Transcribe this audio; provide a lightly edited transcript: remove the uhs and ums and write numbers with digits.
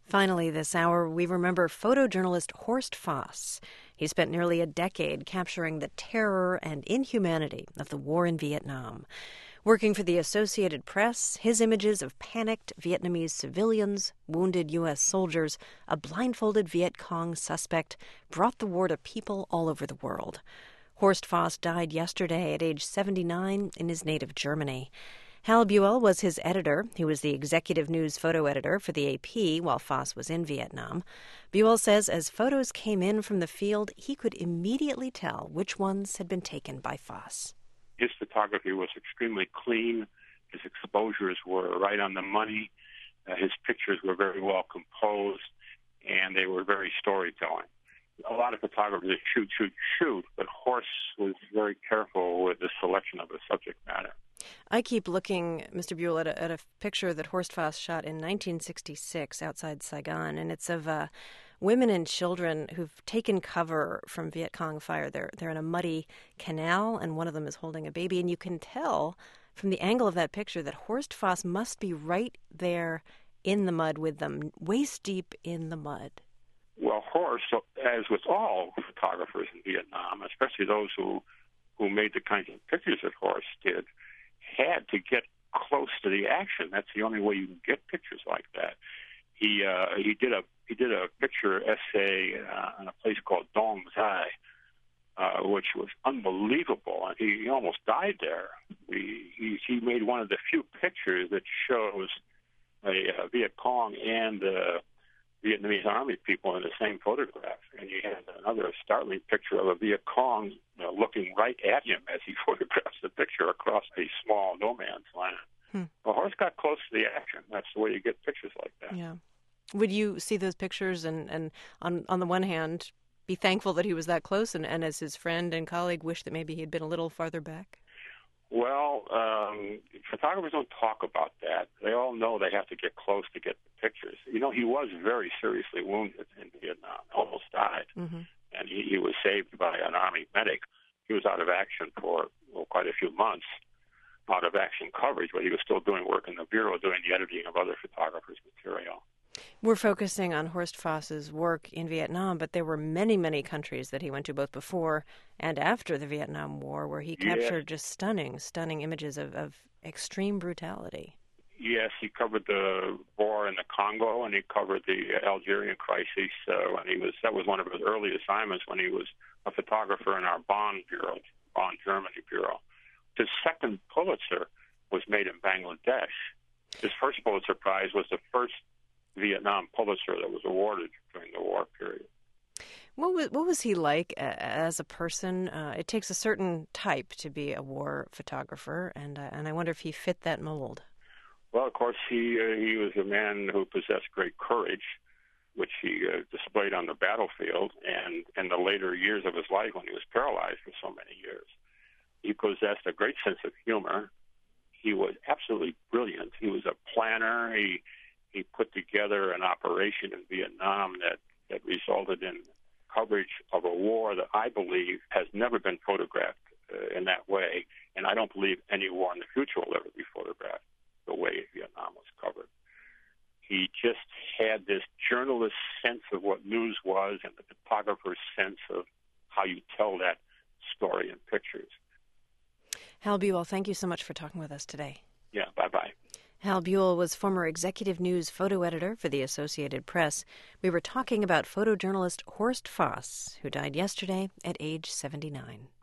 Finally, this hour, we remember photojournalist Horst Foss. He spent nearly a decade capturing the terror and inhumanity of the war in Vietnam. Working for the Associated Press, his images of panicked Vietnamese civilians, wounded U.S. soldiers, a blindfolded Viet Cong suspect brought the war to people all over the world. Horst Foss died yesterday at age 79 in his native Germany. Hal Buell was his editor. He was the executive news photo editor for the AP while Foss was in Vietnam. Buell says as photos came in from the field, he could immediately tell which ones had been taken by Foss. His photography was extremely clean. His exposures were right on the money. His pictures were very well composed, and they were very storytelling. A lot of photographers shoot, but Horst was very careful with the selection of the subject matter. I keep looking, Mr. Buell, at a picture that Horst Foss shot in 1966 outside Saigon, and it's of women and children who've taken cover from Viet Cong fire. They're in a muddy canal, and one of them is holding a baby, and you can tell from the angle of that picture that Horst Foss must be right there in the mud with them, waist deep in the mud. Well, Horst, as with all photographers in Vietnam, especially those who made the kinds of pictures that Horst did, had to get close to the action. That's the only way you can get pictures like that. He did a picture essay in a place called Dong Zai, which was unbelievable, and he almost died there. He made one of the few pictures that shows a Viet Cong and Vietnamese Army people in the same photograph. And he had another startling picture of a Viet Cong looking right at him as he photographs the picture across a small no man's land. Well, Horst got close to the action. That's the way you get pictures like that. Yeah. Would you see those pictures and on the one hand, be thankful that he was that close and as his friend and colleague wish that maybe he'd been a little farther back? Well, photographers don't talk about that. They all know they have to get close to get the pictures. You know, he was very seriously wounded in Vietnam, almost died, and he was saved by an Army medic. He was out of action for quite a few months, out of action coverage, but he was still doing work in the Bureau, doing the editing of other photographers' material. We're focusing on Horst Foss's work in Vietnam, but there were many, many countries that he went to both before and after the Vietnam War where he captured just stunning images of extreme brutality. Yes, he covered the war in the Congo, and he covered the Algerian crisis. That was one of his early assignments when he was a photographer in our Bonn Germany bureau. His second Pulitzer was made in Bangladesh. His first Pulitzer Prize was the first Vietnam Pulitzer that was awarded during the war period. What was he like as a person? It takes a certain type to be a war photographer, and I wonder if he fit that mold. Well, of course, he was a man who possessed great courage, which he displayed on the battlefield and in the later years of his life when he was paralyzed for so many years. He possessed a great sense of humor. He was absolutely brilliant. He was a planner. He put together an operation in Vietnam that resulted in coverage of a war that I believe has never been photographed in that way, and I don't believe any war in the future will ever be photographed the way Vietnam was covered. He just had this journalist sense of what news was and the photographer's sense of how you tell that story in pictures. Hal Buell, thank you so much for talking with us today. Yeah, bye-bye. Hal Buell was former executive news photo editor for the Associated Press. We were talking about photojournalist Horst Foss, who died yesterday at age 79.